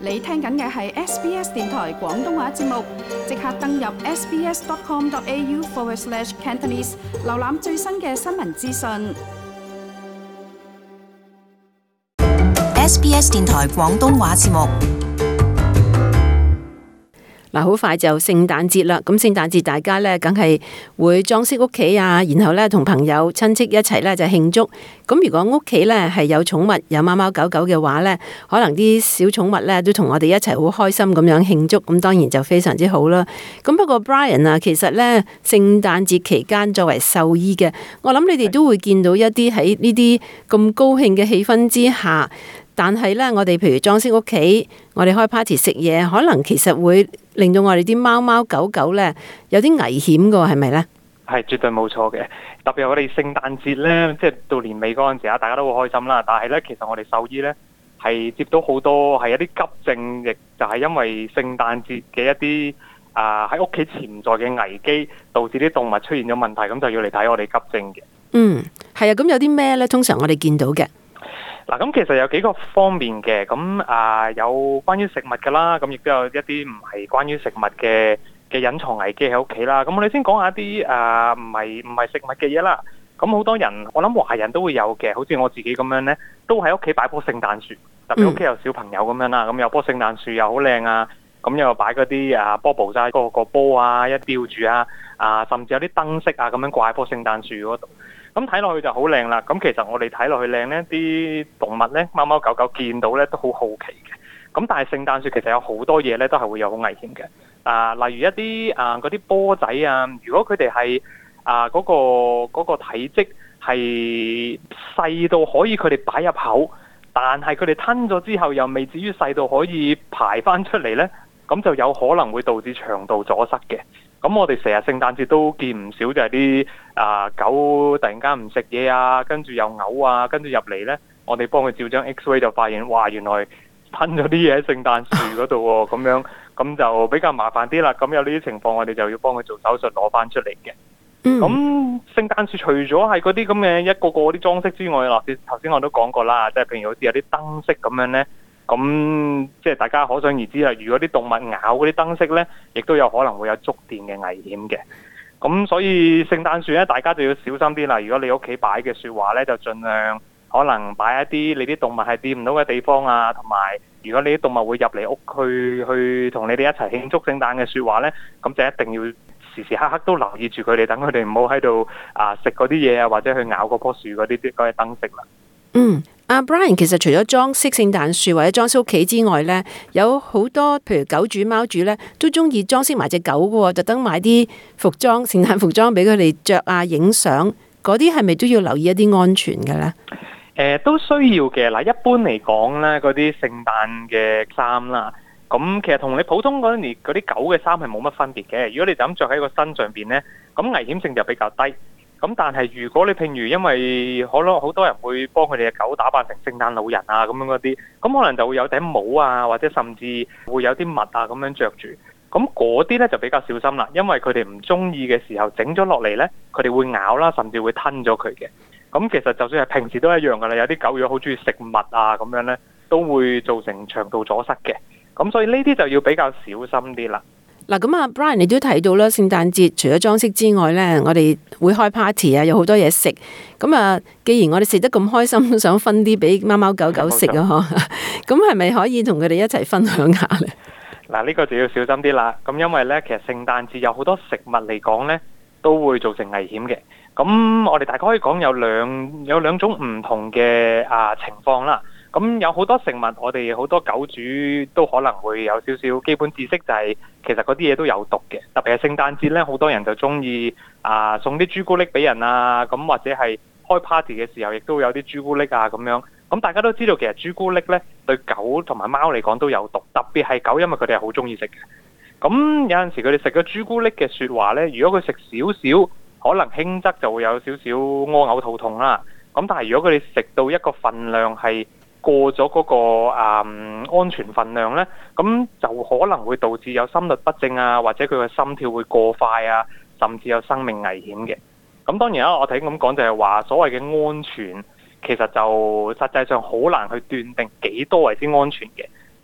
你聽緊嘅係 SBS 電台廣東話節目，即刻登入 sbs.com.au/Cantonese 瀏覽最新嘅新聞資訊。 SBS 電台廣東話節目。 嗱，好快就聖誕節啦！咁聖誕節大家咧，梗係會裝飾屋企啊，然後咧同朋友親戚一齊咧就慶祝。咁如果屋企咧係有寵物，有貓貓狗狗嘅話咧，可能啲小寵物咧都同我哋一齊好開心咁樣慶祝。咁當然就非常之好啦。咁不過 Brian 啊，其實咧聖誕節期間作為獸醫嘅，我諗你哋都會見到一啲喺呢啲咁高興嘅氣氛之下。但係咧，我哋譬如裝飾屋企，我哋開 party 食嘢，可能其實會令到我哋啲貓貓狗狗咧有啲危險㗎，係咪咧？ 係絕對冇錯嘅，特別係我哋聖誕節咧，即係到年尾嗰陣時啊，大家都好開心啦。但係咧，其實我哋獸醫咧係接到好多係一啲急症，亦就係因為聖誕節嘅一啲喺屋企潛在嘅危機，導致啲動物出現咗問題，咁就要嚟睇我哋急症嘅。 係啊，咁有啲咩咧？通常我哋見到嘅。 嗱，咁其實有幾個方面嘅，咁有關於食物㗎啦，咁亦都有一啲唔係關於食物嘅隱藏危機喺屋企啦。咁我哋先講下啲唔係食物嘅嘢啦。咁好多人，我諗華人都會有嘅，好似我自己咁樣呢，都喺屋企擺棵聖誕樹，特別屋企有小朋友咁樣啦，咁有棵聖誕樹又好靚啊，咁又擺嗰啲bubble 仔個波啊，一吊住啊，甚至有啲燈飾啊咁樣掛喺棵聖誕樹嗰度。咁睇落去就好靚啦，咁其實我哋睇落去靚呢啲動物呢，貓貓狗狗見到呢都好好奇嘅。咁但係聖誕樹其實有好多嘢呢都係會有好危險嘅。例如一啲嗰啲波仔啊，如果佢哋係嗰個體積係細到可以佢哋擺入口，但係佢哋吞咗之後又未至於細到可以排翻出嚟呢，咁就有可能會導致腸道阻塞嘅。咁我哋成日聖誕節都見唔少，就係啲狗突然間唔食嘢啊，跟住又嘔啊，跟住入嚟呢，我哋幫佢照張 X-ray 就發現，哇，原來吞咗啲嘢喺聖誕樹嗰度喎，咁樣咁就比較麻煩啲啦。咁有呢啲情況，我哋就要幫佢做手術攞翻出嚟嘅。咁聖誕樹除咗係嗰啲咁嘅一個個啲裝飾之外，頭先我都講過啦，即係譬如好似有啲燈飾咁樣呢。咁即係大家可想而知啦，如果啲動物咬嗰啲燈飾呢，亦都有可能會有觸電嘅危險嘅。咁所以聖誕樹呢，大家就要小心啲啦。如果你屋企擺嘅說話呢，就盡量可能擺一啲你啲動物係掂唔到嘅地方啊，同埋如果你啲動物會入嚟屋去同你哋一齊慶祝聖誕嘅說話呢，咁就一定要時時刻刻都留意住佢哋，等佢哋唔好喺度食嗰啲嘢啊，或者去咬嗰棵樹嗰啲燈飾啦。 Brian， 其實除咗裝飾聖誕樹或者裝飾屋企之外呢，有好多譬如狗主、貓主呢，都中意裝飾埋隻狗嘅，特登買啲服裝、聖誕服裝俾佢哋着啊、影相，嗰啲係咪都要留意一啲安全嘅呢？ 都需要嘅。嗱，一般嚟講呢，嗰啲聖誕嘅衫啦，咁其實同你普通嗰啲狗嘅衫係冇乜分別嘅。如果你就咁着喺個身上邊呢，咁危險性就比較低。咁但係如果你譬如因為好多人會幫佢哋嘅狗打扮成聖誕老人啊咁樣嗰啲，咁可能就會有頂帽啊，或者甚至會有啲襪啊咁樣着住，咁嗰啲呢就比較小心啦，因為佢哋唔中意嘅時候整咗落嚟呢，佢哋會咬啦，甚至會吞咗佢嘅。咁其實就算係平時都一樣噶啦，有啲狗如果好中意食物啊咁樣呢，都會造成腸道阻塞嘅。咁所以呢啲就要比較小心啲啦。 嗱，咁Brian， 你都睇到啦，聖誕節除咗裝飾之外呢，我哋會開 party 啊，有好多嘢食。咁既然我哋食得咁開心，想分啲俾貓貓狗狗食啊，咁係咪可以同佢哋一齊分享下呢？ 嗱，呢個就要小心啲啦。咁因為呢，其實聖誕節有好多食物嚟講呢，都會造成危險嘅。咁我哋大概可以講有兩種唔同嘅情況啦。咁有好多食物，我哋好多狗主都可能會有少少基本知識，就係其實嗰啲嘢都有毒嘅。特別係聖誕節呢，好多人就中意送啲朱古力俾人啊，咁或者係開 party 嘅時候，亦都有啲朱古力啊咁樣。咁大家都知道，其實朱古力呢對狗同埋貓嚟講都有毒，特別係狗，因為佢哋係好中意食嘅。咁有陣時佢哋食咗朱古力嘅說話呢，如果佢食少少，可能輕則就會有少少屙嘔肚痛啦。咁但係如果佢哋食到一個份量係過咗嗰個安全份量呢，咁就可能會導致有心律不正啊，或者佢嘅心跳會過快啊，甚至有生命危險嘅。咁當然啦，我睇咁講就係話所謂嘅安全，其實就實際上好難去斷定幾多為之安全嘅。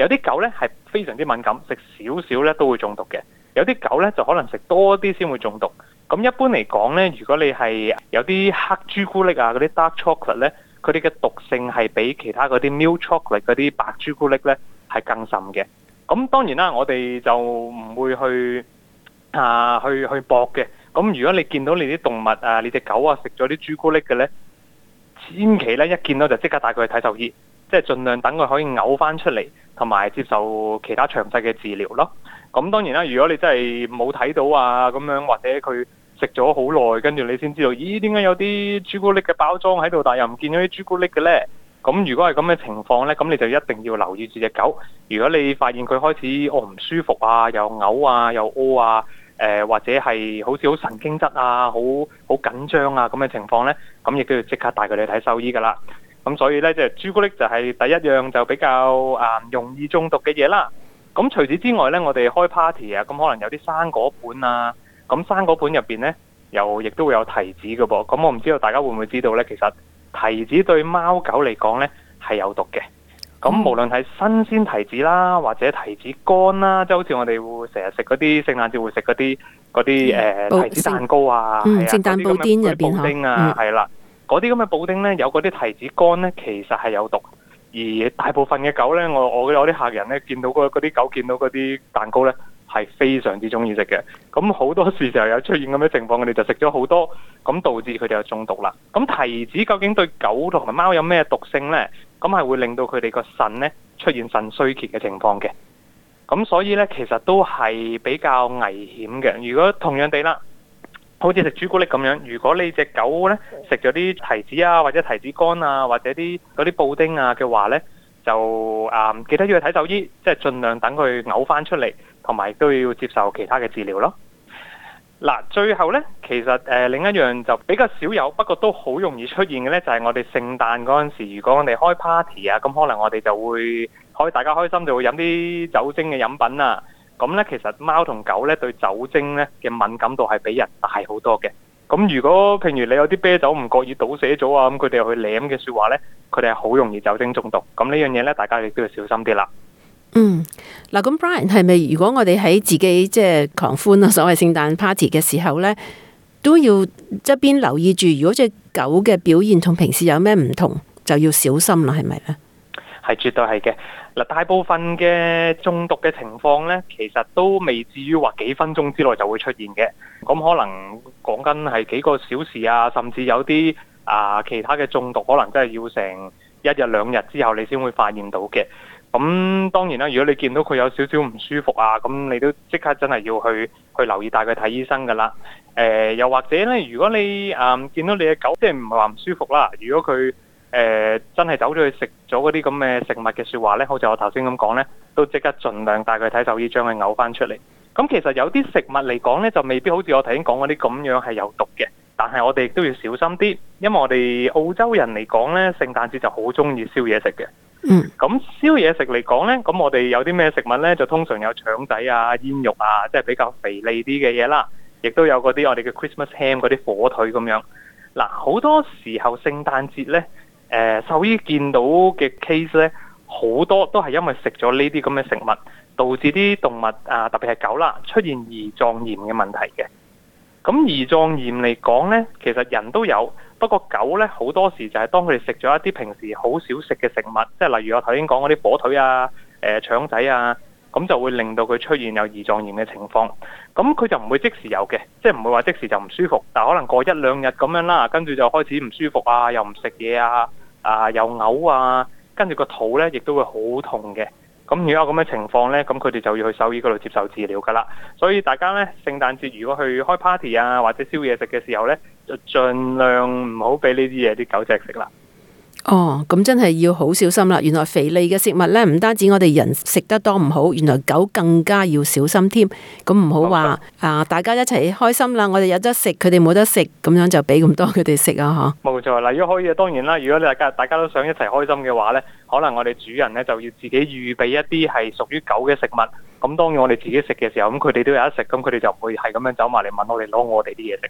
有啲狗咧係非常之敏感，食少少咧都會中毒嘅。有啲狗咧就可能食多啲先會中毒。咁一般嚟講咧，如果你係有啲黑朱古力啊，嗰啲 dark chocolate 咧，佢哋嘅毒性係比其他嗰啲 milk chocolate 嗰啲白朱古力咧係更甚嘅。咁當然啦，我哋就唔會去搏嘅。咁如果你見到你啲動物啊，你隻狗啊食咗啲朱古力嘅咧，千祈咧一見到就即刻帶佢去睇獸醫，即係盡量等佢可以嘔翻出嚟，同埋接受其他詳細嘅治療咯。咁當然啦，如果你真係冇睇到啊咁樣，或者佢食咗好耐，跟住你先知道，咦，點解有啲朱古力嘅包裝喺度，但又唔見咗啲朱古力嘅呢？咁如果係咁嘅情況呢，咁你就一定要留意住隻狗。如果你發現佢開始唔舒服啊，又嘔啊，又屙啊，或者係好似好神經質啊，好緊張啊咁嘅情況呢，咁亦都要即刻帶佢哋睇獸醫噶啦。咁所以呢，即係朱古力就係第一樣就比較容易中毒嘅嘢啦。咁除此之外呢，我哋開 party 啊，咁可能有啲生果盤啊，咁生果盤入邊呢，亦都會有提子嘅噃。咁我唔知道大家會唔會知道呢？其實提子對貓狗嚟講呢係有毒嘅。咁無論係新鮮提子啦，或者提子乾啦，即係好似我哋會成日食嗰啲聖誕節會食嗰啲提子蛋糕啊， 聖誕布丁入邊布丁啊，係啦，嗰啲咁嘅布丁呢，有嗰啲提子乾呢，其實係有毒。而大部分嘅狗呢，我有啲客人呢，見到嗰啲狗見到嗰啲蛋糕呢，係非常之中意食嘅。咁好多時就有出現咁嘅情況，佢哋就食咗好多，咁導致佢哋有中毒啦。咁提子究竟對狗同埋貓有咩毒性呢？咁係會令到佢哋個腎呢出現腎衰竭嘅情況嘅。咁所以呢，其實都係比較危險嘅。如果同樣地啦，好似食朱古力咁樣，如果你隻狗呢食咗啲提子啊，或者提子乾啊，或者嗰啲布丁啊嘅話呢，就記得要去睇獸醫，即係盡量等佢嘔翻出嚟，同埋都要接受其他嘅治療咯。嗱，最後呢，其實另一樣就比較少有，不過都好容易出現嘅呢，就係我哋聖誕嗰陣時，如果我哋開 party 啊，咁可能我哋就會大家開心就會飲啲酒精嘅飲品啊。咁呢，其實貓同狗呢對酒精呢嘅敏感度係比人大好多嘅。咁如果譬如你有啲啤酒唔覺意倒瀉咗啊，咁佢哋又去舐嘅説話呢，佢哋係好容易酒精中毒。咁呢樣嘢呢，大家亦都要小心啲啦。 嗱，咁 Brian 係咪如果我哋喺自己即係狂歡啊，所謂聖誕 party 嘅時候呢，都要側邊留意住，如果隻狗嘅表現同平時有咩唔同，就要小心啦，係咪呢？ 係絕對係嘅。嗱，大部分嘅中毒嘅情況呢，其實都未至於話幾分鐘之內就會出現嘅。咁可能講緊係幾個小時啊，甚至有啲其他嘅中毒，可能真係要成1日2日之後你先會發現到嘅。咁當然啦，如果你見到佢有少少唔舒服啊，咁你都即刻真係要去留意帶佢睇醫生噶啦。又或者呢，如果你見到你嘅狗即係唔係話唔舒服啦，如果佢真係走咗去食咗嗰啲咁嘅食物嘅説話呢，好似我頭先咁講呢，都即刻盡量帶佢睇獸醫，將佢嘔翻出嚟。咁其實有啲食物嚟講呢，就未必好似我頭先講嗰啲咁樣係有毒嘅，但係我哋亦都要小心啲，因為我哋澳洲人嚟講呢，聖誕節就好中意燒嘢食嘅。咁燒嘢食嚟講呢，咁我哋有啲咩食物呢？就通常有腸仔啊、煙肉啊，即係比較肥膩啲嘅嘢啦，亦都有嗰啲我哋嘅 Christmas ham 嗰啲火腿咁樣。嗱，好多時候聖誕節呢，獸醫見到嘅 case 呢，好多都係因為食咗呢啲咁嘅食物，導致啲動物特別係狗啦，出現胰臟炎嘅問題嘅。咁胰臟炎嚟講呢，其實人都有。不過狗呢，好多時就係當佢哋食咗一啲平時好少食嘅食物，即係例如我頭先講嗰啲火腿啊、腸仔啊，咁就會令到佢出現有胰臟炎嘅情況。咁佢就唔會即時有嘅，即係唔會話即時就唔舒服，但可能過1-2日咁樣啦，跟住就開始唔舒服啊，又唔食嘢啊，又嘔啊，跟住個肚呢亦都會好痛嘅。咁如果有咁嘅情況呢，咁佢哋就要去獸醫嗰度接受治療噶啦。所以大家呢，聖誕節如果去開 party 啊，或者燒嘢食嘅時候呢，就盡量唔好俾呢啲嘢啲狗隻食啦。 哦，咁真係要好小心啦！原來肥膩嘅食物呢，唔單止我哋人食得多唔好，原來狗更加要小心添。咁唔好話大家一齊開心啦，我哋有得食，佢哋冇得食，咁樣就俾咁多佢哋食啊！嚇，冇錯啦。如果可以，當然啦。如果大家都想一齊開心嘅話呢，可能我哋主人呢就要自己預備一啲係屬於狗嘅食物。咁當然我哋自己食嘅時候，咁佢哋都有得食，咁佢哋就唔會係咁樣走埋嚟問我哋攞我哋啲嘢食啦。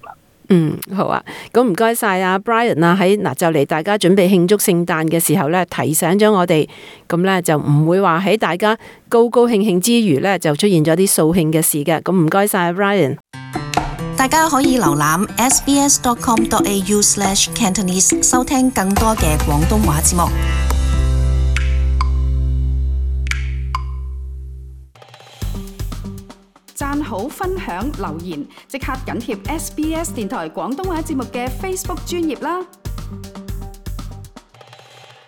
好啊，咁唔該晒啊 Brian 啊，喺就嚟大家準備慶祝聖誕嘅時候咧，提醒咗我哋，咁咧就唔會話喺大家高高興興之餘咧，就出現咗啲掃興嘅事嘅。咁唔該晒 Brian。 大家可以瀏覽 sbs.com.au/Cantonese 收聽更多嘅廣東話節目。 讚好、分享、留言，即刻緊貼SBS 電台廣東話節目嘅 Facebook 專頁啦！